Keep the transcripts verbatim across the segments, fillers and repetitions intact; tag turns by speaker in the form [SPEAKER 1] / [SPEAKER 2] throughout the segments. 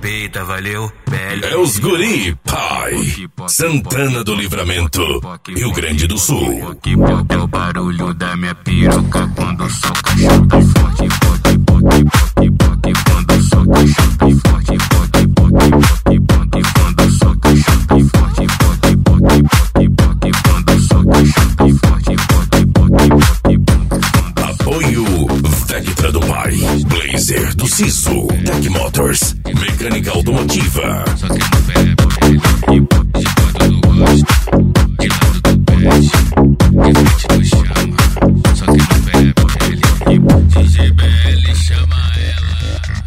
[SPEAKER 1] Respeita, valeu, velho.
[SPEAKER 2] É os guri, pai. Santana do Livramento, Rio Grande do Sul.
[SPEAKER 1] É o barulho da minha piroca quando soca choque forte. Poque, poque, poque, poque, quando soca choque forte. Poque, poque, poque, poque, quando soca choque forte. Poque, poque, poque, poque, quando soca choque forte. Poque, poque, poque, poque.
[SPEAKER 2] Apoio Vectra do Pai, Blazer do Siso, Tech Motors, Mecânica Automotiva.
[SPEAKER 1] Só que no pé, ele de quando eu gosto, de lado do pet, de frente do chama. Só que no pé, ele D J B L chama ela.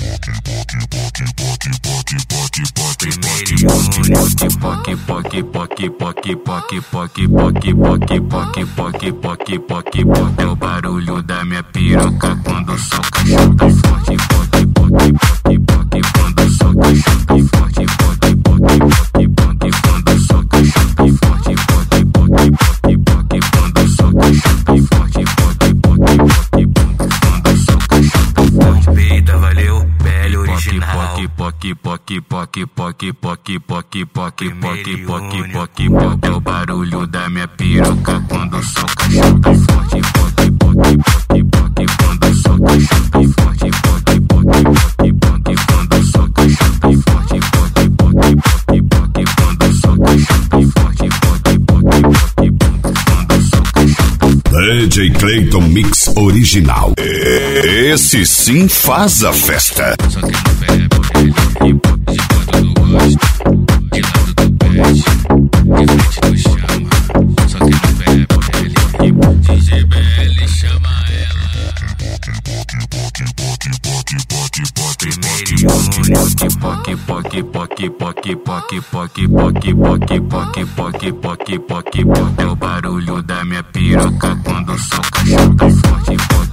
[SPEAKER 1] Primeiro e único, poque, poque, poque, poque, poque, poque, poque, poque, poque, poque, poque, poque, poque. É o barulho da minha piroca quando soca choque forte. Poque, poque, poque, poque, quando soca choque forte. Poque, poque, poque, poque, quando soca choque forte. Poque, poque, poque, poque, quando soca choque forte. Poque, poque, poque, poque, quando soca choque forte. Respeita, valeu, velho original. Poque, poque, poque, poque, poque, poque, poque, poque, poque, poque, poque. É o barulho da minha piroca quando soca choque forte. Poque, poque, poque, poque, quando soca choque forte. Poque, poque, poque, poque, quando soca choque forte. Poque, poque, poque, poque, quando soca choque forte. Poque, poque, poque, poque, quando soca choque forte.
[SPEAKER 2] D J Clayton Mix Original. Esse sim faz a festa.
[SPEAKER 1] Só que no pé, ele de quando eu gosto, de lado do pet, de frente do chama. Só que no pé, ele D J B L chama ela. Primeiro e único, poque, poque, poque, poque, poque, poque, poque, poque, poque, poque, poque, poque, poque. É o barulho da minha piroca quando soca choque forte.